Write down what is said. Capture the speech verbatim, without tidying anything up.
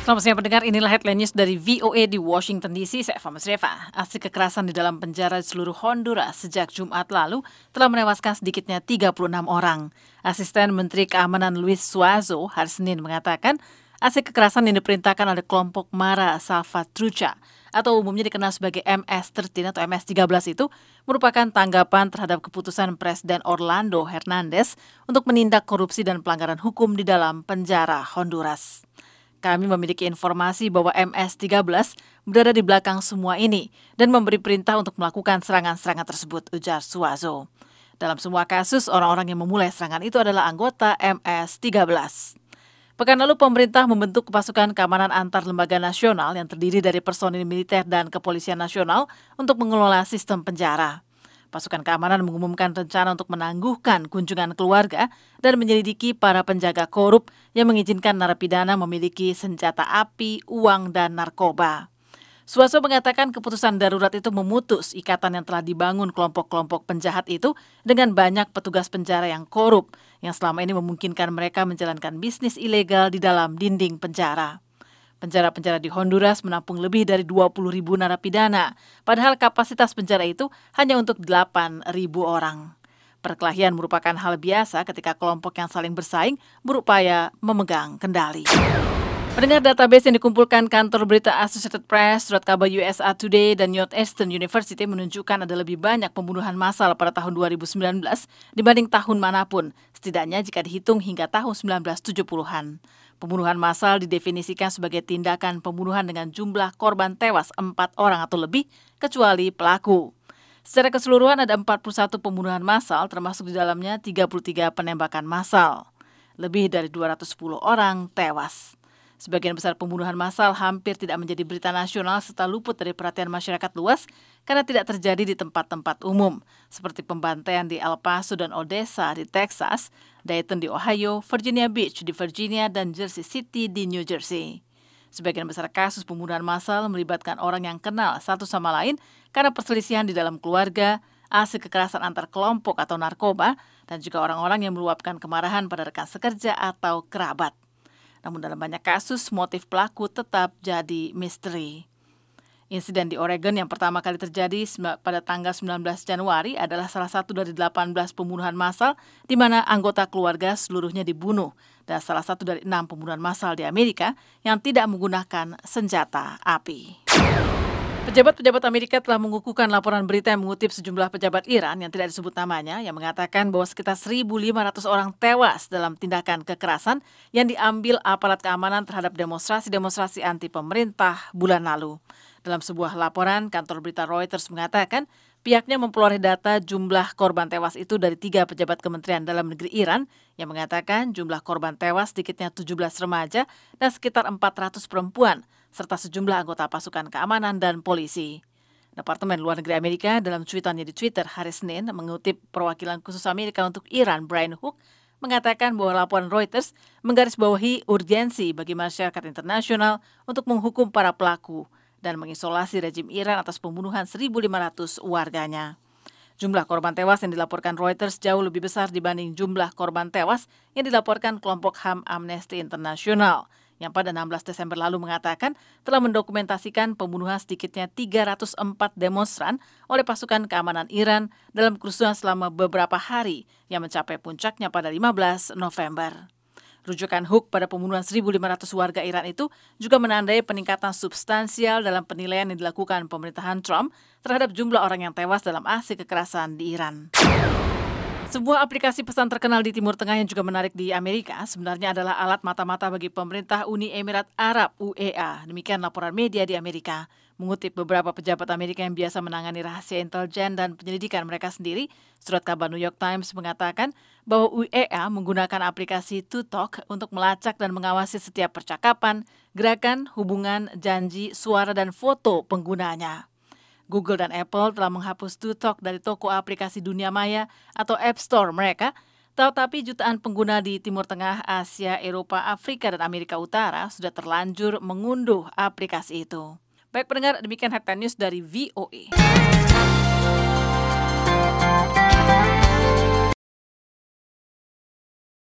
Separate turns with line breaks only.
Selamat siang pendengar, inilah headline news dari V O A di Washington D C. Saya Fama Sreva. Aksi kekerasan di dalam penjara di seluruh Honduras sejak Jumat lalu telah menewaskan sedikitnya tiga puluh enam orang. Asisten Menteri Keamanan Luis Suazo hari Senin mengatakan aksi kekerasan yang diperintahkan oleh kelompok Mara Salvatrucha atau umumnya dikenal sebagai M S tiga belas atau M S tiga belas itu merupakan tanggapan terhadap keputusan Presiden Orlando Hernandez untuk menindak korupsi dan pelanggaran hukum di dalam penjara Honduras. Kami memiliki informasi bahwa M S tiga belas berada di belakang semua ini dan memberi perintah untuk melakukan serangan-serangan tersebut, ujar Suazo. Dalam semua kasus, orang-orang yang memulai serangan itu adalah anggota M S tiga belas. Pekan lalu pemerintah membentuk pasukan keamanan antar lembaga nasional yang terdiri dari personil militer dan kepolisian nasional untuk mengelola sistem penjara. Pasukan keamanan mengumumkan rencana untuk menangguhkan kunjungan keluarga dan menyelidiki para penjaga korup yang mengizinkan narapidana memiliki senjata api, uang, dan narkoba. Suazo mengatakan keputusan darurat itu memutus ikatan yang telah dibangun kelompok-kelompok penjahat itu dengan banyak petugas penjara yang korup, yang selama ini memungkinkan mereka menjalankan bisnis ilegal di dalam dinding penjara. Penjara-penjara di Honduras menampung lebih dari dua puluh ribu narapidana, padahal kapasitas penjara itu hanya untuk delapan ribu orang. Perkelahian merupakan hal biasa ketika kelompok yang saling bersaing berupaya memegang kendali. Pendengar, database yang dikumpulkan kantor berita Associated Press, surat kabar U S A Today, dan Northeastern University menunjukkan ada lebih banyak pembunuhan massal pada tahun dua ribu sembilan belas dibanding tahun manapun, setidaknya jika dihitung hingga tahun sembilan belas tujuh puluhan. Pembunuhan massal didefinisikan sebagai tindakan pembunuhan dengan jumlah korban tewas empat orang atau lebih, kecuali pelaku. Secara keseluruhan ada empat puluh satu pembunuhan massal, termasuk di dalamnya tiga puluh tiga penembakan massal. Lebih dari dua ratus sepuluh orang tewas. Sebagian besar pembunuhan massal hampir tidak menjadi berita nasional serta luput dari perhatian masyarakat luas karena tidak terjadi di tempat-tempat umum, seperti pembantaian di El Paso dan Odessa di Texas, Dayton di Ohio, Virginia Beach di Virginia, dan Jersey City di New Jersey. Sebagian besar kasus pembunuhan massal melibatkan orang yang kenal satu sama lain karena perselisihan di dalam keluarga, aksi kekerasan antar kelompok atau narkoba, dan juga orang-orang yang meluapkan kemarahan pada rekan sekerja atau kerabat. Namun dalam banyak kasus, motif pelaku tetap jadi misteri. Insiden di Oregon yang pertama kali terjadi pada tanggal sembilan belas Januari adalah salah satu dari delapan belas pembunuhan massal di mana anggota keluarga seluruhnya dibunuh, dan salah satu dari enam pembunuhan massal di Amerika yang tidak menggunakan senjata api. Pejabat-pejabat Amerika telah mengukuhkan laporan berita yang mengutip sejumlah pejabat Iran yang tidak disebut namanya yang mengatakan bahwa sekitar seribu lima ratus orang tewas dalam tindakan kekerasan yang diambil aparat keamanan terhadap demonstrasi-demonstrasi anti pemerintah bulan lalu. Dalam sebuah laporan, kantor berita Reuters mengatakan pihaknya memperoleh data jumlah korban tewas itu dari tiga pejabat Kementerian Dalam Negeri Iran yang mengatakan jumlah korban tewas sedikitnya tujuh belas remaja dan sekitar empat ratus perempuan, serta sejumlah anggota pasukan keamanan dan polisi. Departemen Luar Negeri Amerika dalam cuitannya di Twitter hari Senin mengutip perwakilan khusus Amerika untuk Iran, Brian Hook, mengatakan bahwa laporan Reuters menggarisbawahi urgensi bagi masyarakat internasional untuk menghukum para pelaku dan mengisolasi rejim Iran atas pembunuhan seribu lima ratus warganya. Jumlah korban tewas yang dilaporkan Reuters jauh lebih besar dibanding jumlah korban tewas yang dilaporkan kelompok H A M Amnesty International, yang pada enam belas Desember lalu mengatakan telah mendokumentasikan pembunuhan sedikitnya tiga ratus empat demonstran oleh pasukan keamanan Iran dalam kerusuhan selama beberapa hari yang mencapai puncaknya pada lima belas November. Rujukan Hook pada pembunuhan seribu lima ratus warga Iran itu juga menandai peningkatan substansial dalam penilaian yang dilakukan pemerintahan Trump terhadap jumlah orang yang tewas dalam aksi kekerasan di Iran. Sebuah aplikasi pesan terkenal di Timur Tengah yang juga menarik di Amerika sebenarnya adalah alat mata-mata bagi pemerintah Uni Emirat Arab U E A. Demikian laporan media di Amerika. Mengutip beberapa pejabat Amerika yang biasa menangani rahasia intelijen dan penyelidikan mereka sendiri, surat kabar New York Times mengatakan bahwa U E A menggunakan aplikasi To Talk untuk melacak dan mengawasi setiap percakapan, gerakan, hubungan, janji, suara, dan foto penggunanya. Google dan Apple telah menghapus To Talk dari toko aplikasi dunia maya atau App Store mereka, tetapi jutaan pengguna di Timur Tengah, Asia, Eropa, Afrika, dan Amerika Utara sudah terlanjur mengunduh aplikasi itu. Baik pendengar, demikian headline news dari V O A.